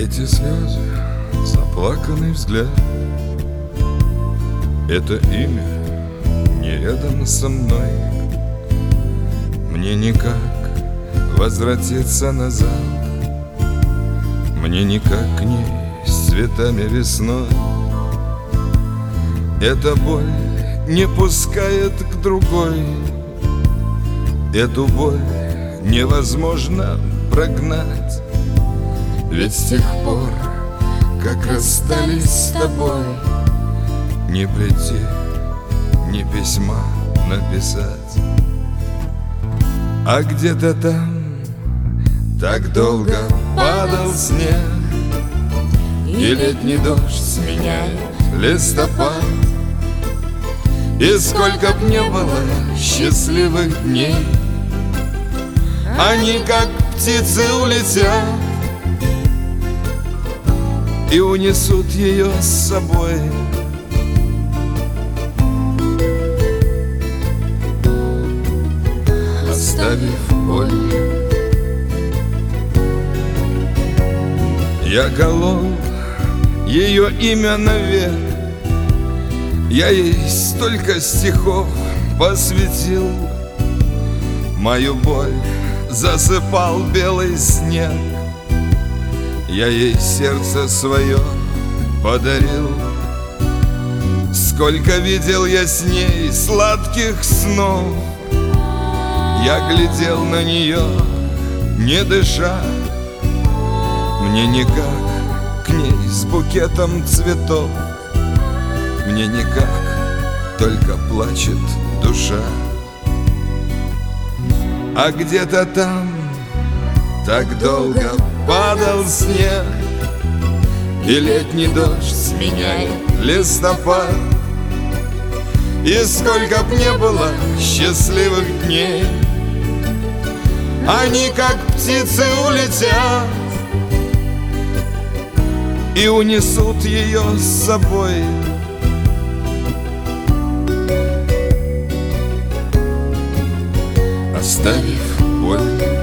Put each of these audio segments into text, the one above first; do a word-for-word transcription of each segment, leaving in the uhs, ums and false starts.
Эти слезы, заплаканный взгляд, это имя не рядом со мной. Мне никак возвратиться назад, мне никак к ней с цветами весной. Эта боль не пускает к другой, эту боль невозможно прогнать. Ведь с тех пор, как расстались с тобой, не прийти, ни письма написать. А где-то там так долго падал снег, и летний дождь сменяет листопад. И сколько б не было счастливых дней, они как птицы улетят и унесут ее с собой. Оставив боль, я колол ее имя навек. Я ей столько стихов посвятил, мою боль засыпал белый снег. Я ей сердце свое подарил. Сколько видел я с ней сладких снов. Я глядел на нее, не дыша. Мне никак к ней с букетом цветов, мне никак, только плачет душа. А где-то там так долго падал снег, и летний дождь сменяет листопад. И сколько б не было счастливых дней, они как птицы улетят и унесут ее с собой. Оставив боль.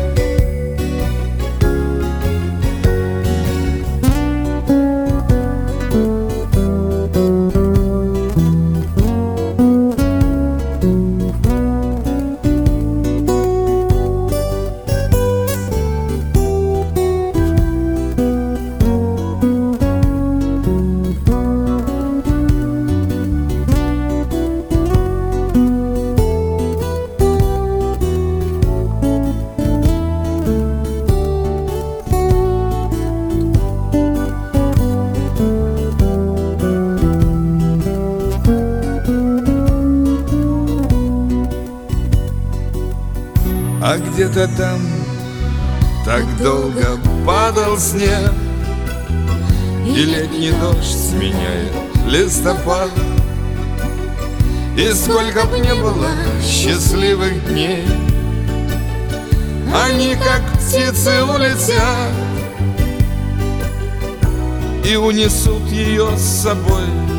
А где-то там так долго падал снег, и летний дождь сменяет листопад. И сколько б не было счастливых дней, они как птицы улетят и унесут ее с собой.